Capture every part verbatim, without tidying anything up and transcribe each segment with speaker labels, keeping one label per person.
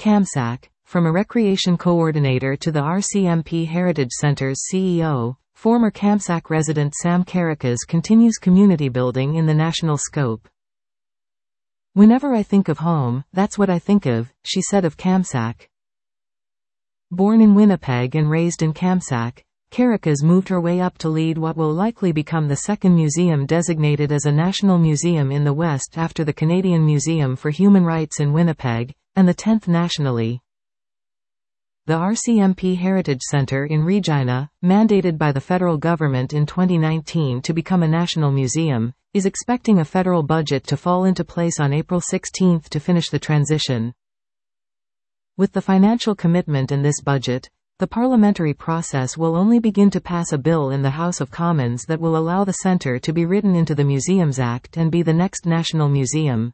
Speaker 1: Kamsack, from a recreation coordinator to the R C M P Heritage Center's C E O, former Kamsack resident Sam Karakas continues community building in the national scope. "Whenever I think of home, that's what I think of," she said of Kamsack. Born in Winnipeg and raised in Kamsack, Karakas moved her way up to lead what will likely become the second museum designated as a national museum in the West after the Canadian Museum for Human Rights in Winnipeg, and the tenth nationally. The R C M P Heritage Centre in Regina, mandated by the federal government in twenty nineteen to become a national museum, is expecting a federal budget to fall into place on April sixteenth to finish the transition. With the financial commitment in this budget, the parliamentary process will only begin to pass a bill in the House of Commons that will allow the centre to be written into the Museums Act and be the next national museum.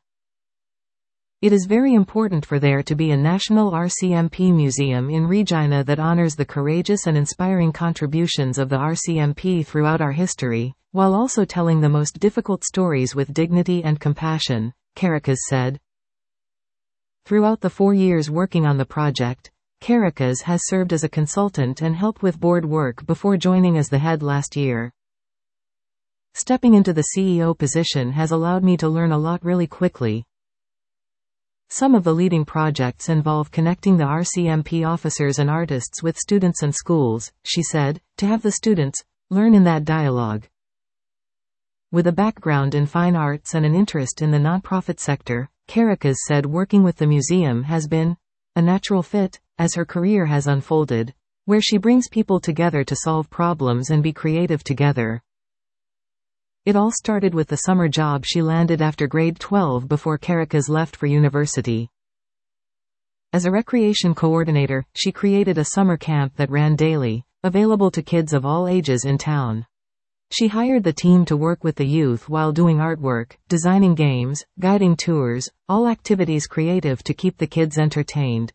Speaker 1: It is very important for there to be a national R C M P museum in Regina that honors the courageous and inspiring contributions of the R C M P throughout our history, while also telling the most difficult stories with dignity and compassion, Karakas said. Throughout the four years working on the project, Karakas has served as a consultant and helped with board work before joining as the head last year. "Stepping into the C E O position has allowed me to learn a lot really quickly. Some of the leading projects involve connecting the R C M P officers and artists with students and schools," she said, "to have the students learn in that dialogue." With a background in fine arts and an interest in the nonprofit sector, Karakas said working with the museum has been a natural fit as her career has unfolded, where she brings people together to solve problems and be creative together. It all started with the summer job she landed after grade twelve before Karakas left for university. As a recreation coordinator, she created a summer camp that ran daily, available to kids of all ages in town. She hired the team to work with the youth while doing artwork, designing games, guiding tours, all activities creative to keep the kids entertained.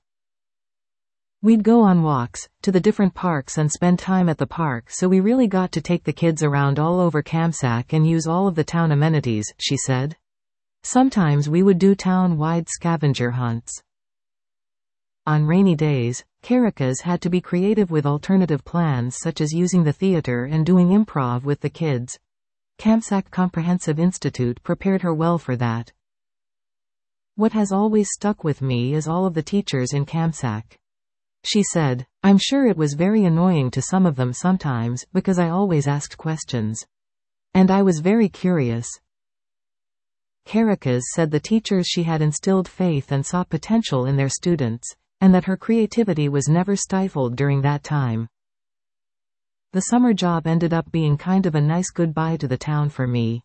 Speaker 1: "We'd go on walks, to the different parks and spend time at the park, so we really got to take the kids around all over Kamsack and use all of the town amenities," she said. "Sometimes we would do town-wide scavenger hunts." On rainy days, Karakas had to be creative with alternative plans such as using the theater and doing improv with the kids. Kamsack Comprehensive Institute prepared her well for that. "What has always stuck with me is all of the teachers in Kamsack," she said. "I'm sure it was very annoying to some of them sometimes, because I always asked questions. And I was very curious." Karakas said the teachers she had instilled faith and saw potential in their students, and that her creativity was never stifled during that time. "The summer job ended up being kind of a nice goodbye to the town for me."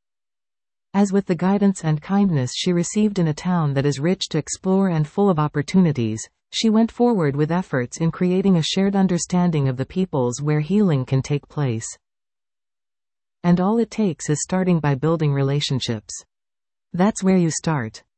Speaker 1: As with the guidance and kindness she received in a town that is rich to explore and full of opportunities, she went forward with efforts in creating a shared understanding of the peoples where healing can take place. And all it takes is starting by building relationships. That's where you start.